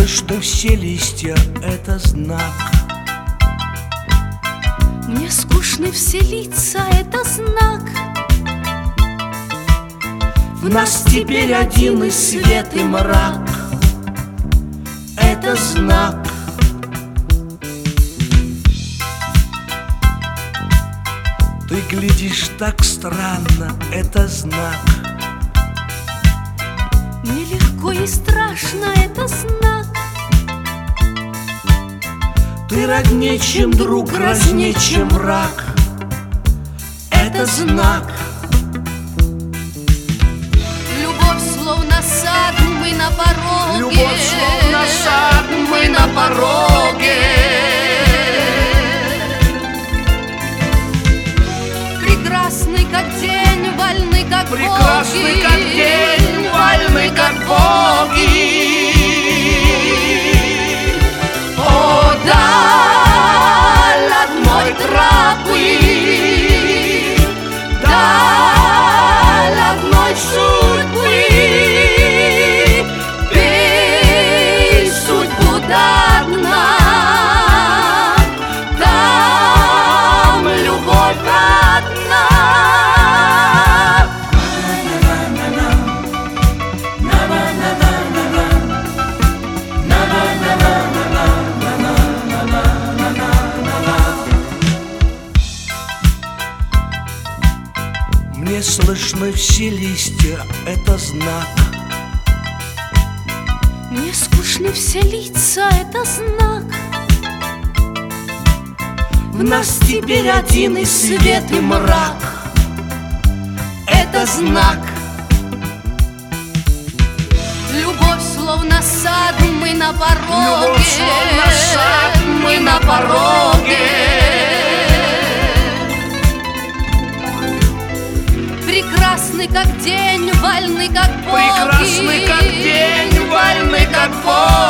слышны все листья, это знак. Мне скучны все лица, это знак. В нас теперь один и свет, и мрак, это знак. Ты глядишь так странно, это знак. Мне легко и страшно, это знак. Ты роднее, чем друг, грознее, чем враг, это знак. Любовь словно сад, мы на пороге. Любовь словно сад, мы на пороге. Прекрасный как день, вольны как боги. Прекрасный как день, вольны как боги. О, даль одной тропы, даль одной судьбы. Пей судьбу до дна, там любовь одна. Мне слышны все листья, это знак. Мне скучны все лица, это знак. В нас теперь один и свет, и мрак, это знак. Любовь словно сад, мы на пороге. Любовь словно сад, мы на пороге. Прекрасный как день, вольны как боги. Прекрасный как день, вольны как боги.